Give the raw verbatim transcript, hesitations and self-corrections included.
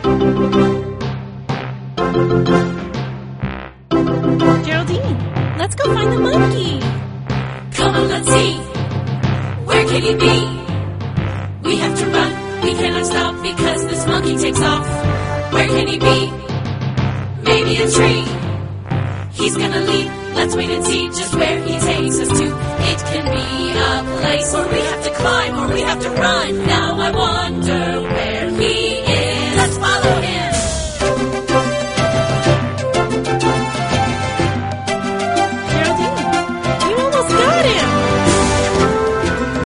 Geraldine, let's go find the monkey. Come on, let's see. Where can he be? We have to run. We cannot stop because this monkey takes off. Where can he be? Maybe a tree. He's gonna leap. Let's wait and see just where he takes us to. It can be a place where we have to climb or we have to run. Now I wonder where